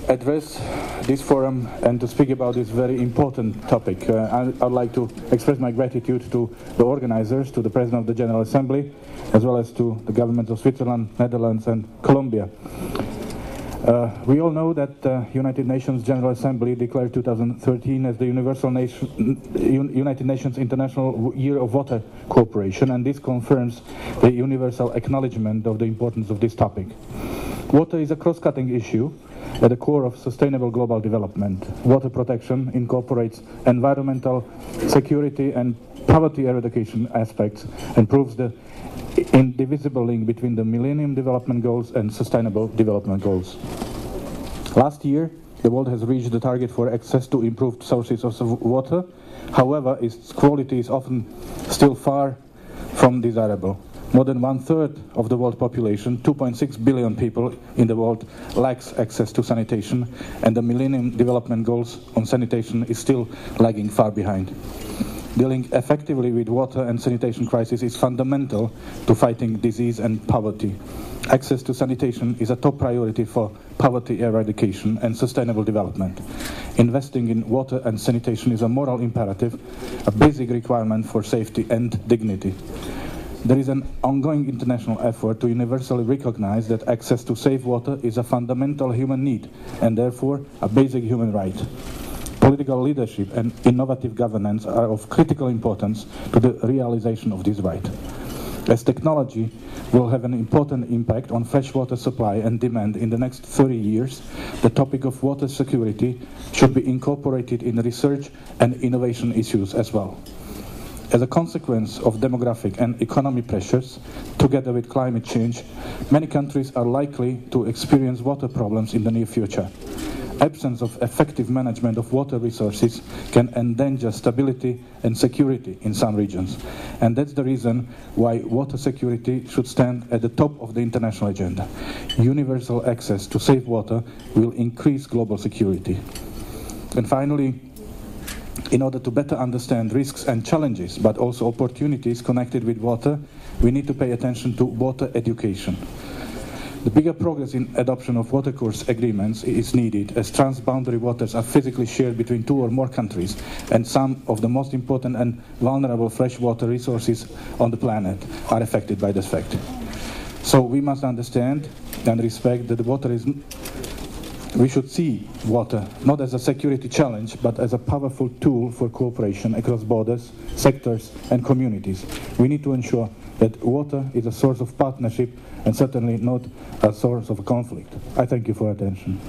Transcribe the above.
address this forum and to speak about this very important topic. I'd like to express my gratitude to the organizers, to the President of the General Assembly, as well as to the governments of Switzerland, Netherlands and Colombia. We all know that the United Nations General Assembly declared 2013 as the United Nations International Year of Water Cooperation, and this confirms the universal acknowledgement of the importance of this topic. Water is a cross-cutting issue at the core of sustainable global development. Water protection incorporates environmental, security and poverty eradication aspects and proves the indivisible link between the Millennium Development Goals and Sustainable Development Goals. Last year, the world has reached the target for access to improved sources of water. However, its quality is often still far from desirable. More than 1/3 of the world population, 2.6 billion people in the world, lacks access to sanitation, and the Millennium Development Goals on sanitation is still lagging far behind. Dealing effectively with water and sanitation crisis is fundamental to fighting disease and poverty. Access to sanitation is a top priority for poverty eradication and sustainable development. Investing in water and sanitation is a moral imperative, a basic requirement for safety and dignity. There is an ongoing international effort to universally recognize that access to safe water is a fundamental human need and therefore a basic human right. Political leadership and innovative governance are of critical importance to the realization of this right. As technology will have an important impact on freshwater supply and demand in the next 30 years, the topic of water security should be incorporated in research and innovation issues as well. As a consequence of demographic and economic pressures, together with climate change, many countries are likely to experience water problems in the near future. Absence of effective management of water resources can endanger stability and security in some regions. And that's the reason why water security should stand at the top of the international agenda. Universal access to safe water will increase global security. And finally, in order to better understand risks and challenges, but also opportunities connected with water, we need to pay attention to water education. The bigger progress in adoption of water course agreements is needed, as transboundary waters are physically shared between 2 or more countries, and some of the most important and vulnerable freshwater resources on the planet are affected by this fact. So we must understand and respect that we should see water not as a security challenge, but as a powerful tool for cooperation across borders, sectors and communities. We need to ensure that water is a source of partnership and certainly not a source of conflict. I thank you for your attention.